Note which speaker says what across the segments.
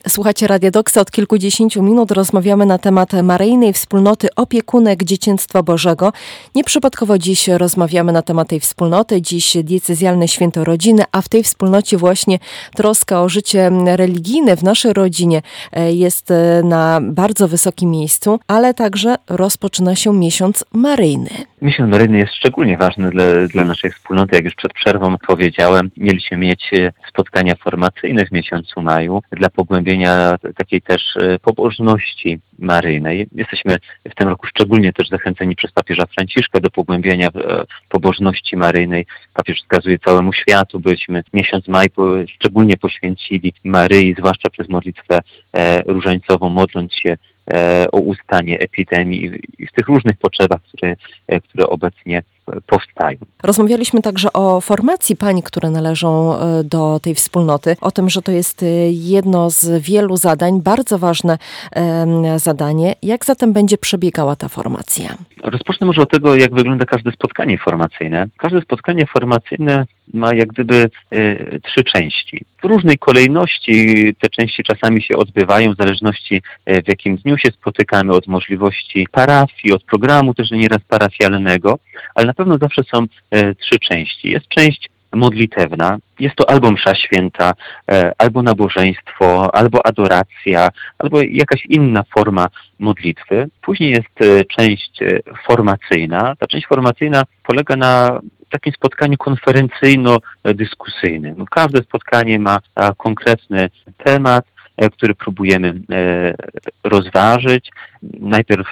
Speaker 1: Słuchacie Radia Doksa. Od kilkudziesięciu minut rozmawiamy na temat Maryjnej Wspólnoty Opiekunek Dzieciństwa Bożego. Nieprzypadkowo dziś rozmawiamy na temat tej wspólnoty. Dziś diecezjalne święto rodziny, a w tej wspólnocie właśnie troska o życie religijne w naszej rodzinie jest na bardzo wysokim miejscu, ale także rozpoczyna się miesiąc maryjny.
Speaker 2: Miesiąc maryjny jest szczególnie ważny dla naszej wspólnoty. Jak już przed przerwą powiedziałem, mieliśmy mieć spotkania formacyjne w miesiącu maju dla pogłębienia takiej też pobożności maryjnej. Jesteśmy w tym roku szczególnie też zachęceni przez papieża Franciszka do pogłębienia pobożności maryjnej. Papież wskazuje całemu światu, byśmy miesiąc maj szczególnie poświęcili Maryi, zwłaszcza przez modlitwę różańcową, modląc się o ustanie epidemii i w tych różnych potrzebach, które obecnie powstają.
Speaker 1: Rozmawialiśmy także o formacji pań, które należą do tej wspólnoty, o tym, że to jest jedno z wielu zadań, bardzo ważne zadanie. Jak zatem będzie przebiegała ta formacja?
Speaker 2: Rozpocznę może od tego, jak wygląda każde spotkanie formacyjne. Każde spotkanie formacyjne ma jak gdyby 3 części. W różnej kolejności te części czasami się odbywają, w zależności w jakim dniu się spotykamy, od możliwości parafii, od programu też nieraz parafialnego, ale na pewno zawsze są 3 części. Jest część modlitewna, jest to albo msza święta, albo nabożeństwo, albo adoracja, albo jakaś inna forma modlitwy. Później jest część formacyjna. Ta część formacyjna polega na takim spotkaniu konferencyjno-dyskusyjnym. Każde spotkanie ma konkretny temat, który próbujemy rozważyć. Najpierw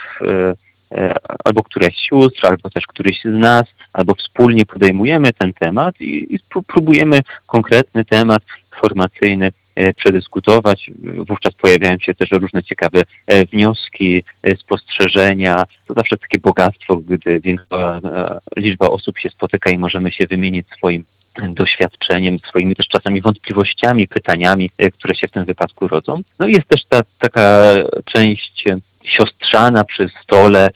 Speaker 2: albo któraś z sióstr, albo też któryś z nas, albo wspólnie podejmujemy ten temat i próbujemy konkretny temat formacyjny przedyskutować. Wówczas pojawiają się też różne ciekawe wnioski, spostrzeżenia. To zawsze takie bogactwo, gdy większa liczba osób się spotyka i możemy się wymienić swoim doświadczeniem, swoimi też czasami wątpliwościami, pytaniami, które się w tym wypadku rodzą. No i jest też taka część siostrzana przy stole,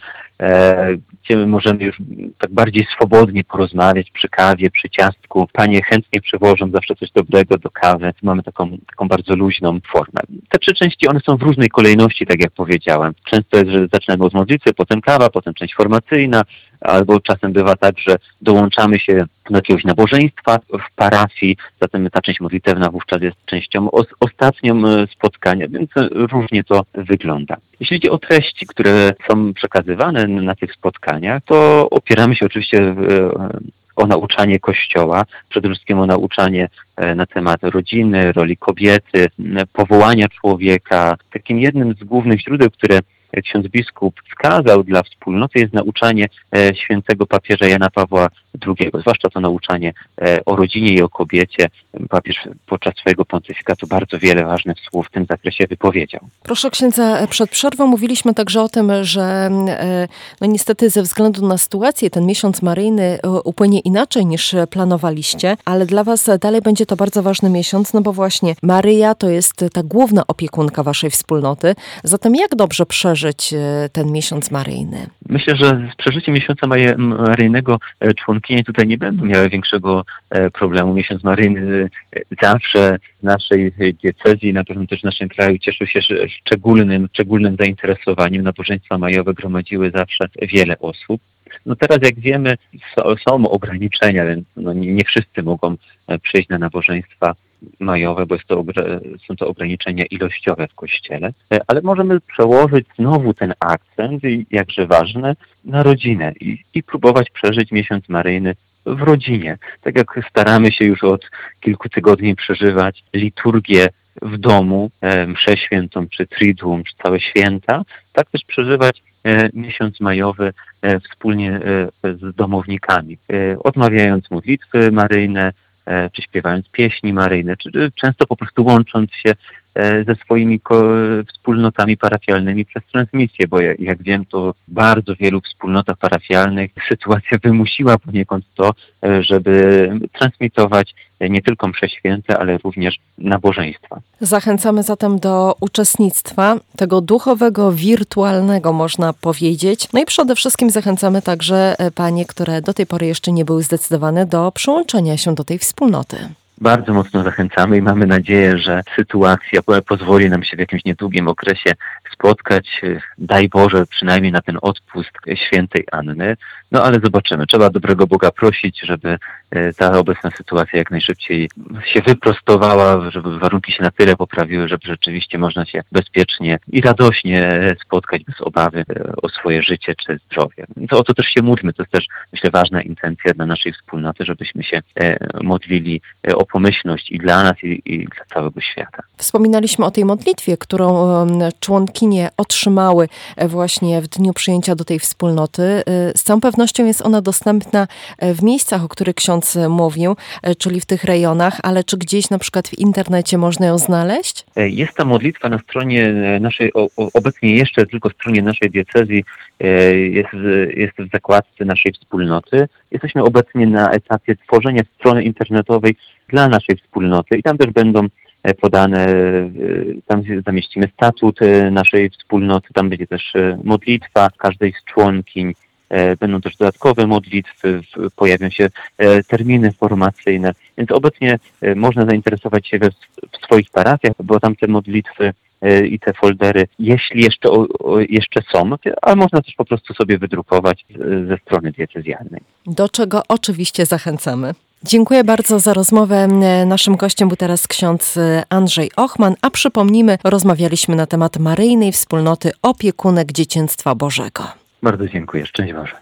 Speaker 2: gdzie my możemy już tak bardziej swobodnie porozmawiać przy kawie, przy ciastku. Panie chętnie przywożą zawsze coś dobrego do kawy. Mamy taką bardzo luźną formę. Te 3 części, one są w różnej kolejności, tak jak powiedziałem. Często jest, że zaczynamy od modlitwy, potem kawa, potem część formacyjna, albo czasem bywa tak, że dołączamy się do jakiegoś nabożeństwa w parafii, zatem ta część modlitewna wówczas jest częścią ostatnią spotkania, więc różnie to wygląda. Jeśli chodzi o treści, które są przekazywane na tych spotkaniach, to opieramy się oczywiście o nauczanie Kościoła, przede wszystkim o nauczanie na temat rodziny, roli kobiety, powołania człowieka. Takim jednym z głównych źródeł, które ksiądz biskup wskazał dla wspólnoty, jest nauczanie świętego papieża Jana Pawła II, zwłaszcza to nauczanie o rodzinie i o kobiecie. Papież podczas swojego pontyfikatu bardzo wiele ważnych słów w tym zakresie wypowiedział.
Speaker 1: Proszę księdza, przed przerwą mówiliśmy także o tym, że niestety ze względu na sytuację ten miesiąc maryjny upłynie inaczej niż planowaliście, ale dla was dalej będzie to bardzo ważny miesiąc, no bo właśnie Maryja to jest ta główna opiekunka waszej wspólnoty. Zatem jak dobrze przeżyć ten miesiąc maryjny?
Speaker 2: Myślę, że z przeżyciem miesiąca maryjnego członkinie tutaj nie będą miały większego problemu. Miesiąc maryjny zawsze w naszej diecezji, na pewno też w naszym kraju cieszył się szczególnym zainteresowaniem. Nabożeństwa majowe gromadziły zawsze wiele osób. No teraz, jak wiemy, są ograniczenia, więc nie wszyscy mogą przyjść na nabożeństwa majowe, bo są to ograniczenia ilościowe w Kościele, ale możemy przełożyć znowu ten akcent, jakże ważny, na rodzinę i próbować przeżyć miesiąc maryjny w rodzinie. Tak jak staramy się już od kilku tygodni przeżywać liturgię w domu, mszę świętą, czy triduum, czy całe święta, tak też przeżywać miesiąc majowy wspólnie z domownikami, odmawiając modlitwy maryjne, czy śpiewając pieśni maryjne, czy często po prostu łącząc się ze swoimi wspólnotami parafialnymi przez transmisję, bo jak wiem, to w bardzo wielu wspólnotach parafialnych sytuacja wymusiła poniekąd to, żeby transmitować nie tylko msze święte, ale również nabożeństwa.
Speaker 1: Zachęcamy zatem do uczestnictwa, tego duchowego, wirtualnego można powiedzieć. No i przede wszystkim zachęcamy także panie, które do tej pory jeszcze nie były zdecydowane, do przyłączenia się do tej wspólnoty.
Speaker 2: Bardzo mocno zachęcamy i mamy nadzieję, że sytuacja pozwoli nam się w jakimś niedługim okresie spotkać, daj Boże, przynajmniej na ten odpust świętej Anny. No ale zobaczymy. Trzeba dobrego Boga prosić, żeby ta obecna sytuacja jak najszybciej się wyprostowała, żeby warunki się na tyle poprawiły, żeby rzeczywiście można się bezpiecznie i radośnie spotkać bez obawy o swoje życie czy zdrowie. To o to też się módlmy. To jest też, myślę, ważna intencja dla naszej wspólnoty, żebyśmy się modlili o pomyślność i dla nas, i dla całego świata.
Speaker 1: Wspominaliśmy o tej modlitwie, którą członkinie otrzymały właśnie w dniu przyjęcia do tej wspólnoty. Z całą pewnością jest ona dostępna w miejscach, o których ksiądz mówił, czyli w tych rejonach, ale czy gdzieś na przykład w internecie można ją znaleźć?
Speaker 2: Jest ta modlitwa na stronie naszej, obecnie jeszcze tylko stronie naszej diecezji, jest w zakładce naszej wspólnoty. Jesteśmy obecnie na etapie tworzenia strony internetowej dla naszej wspólnoty i tam też będą podane, tam zamieścimy statut naszej wspólnoty, tam będzie też modlitwa każdej z członkiń, będą też dodatkowe modlitwy, pojawią się terminy formacyjne, więc obecnie można zainteresować się w swoich parafiach, bo tam te modlitwy i te foldery, jeśli jeszcze są, ale można też po prostu sobie wydrukować ze strony diecezjalnej.
Speaker 1: Do czego oczywiście zachęcamy. Dziękuję bardzo za rozmowę. Naszym gościem był teraz ksiądz Andrzej Ochman, a przypomnijmy, rozmawialiśmy na temat Maryjnej Wspólnoty Opiekunek Dzieciństwa Bożego.
Speaker 2: Bardzo dziękuję. Szczęść Boże.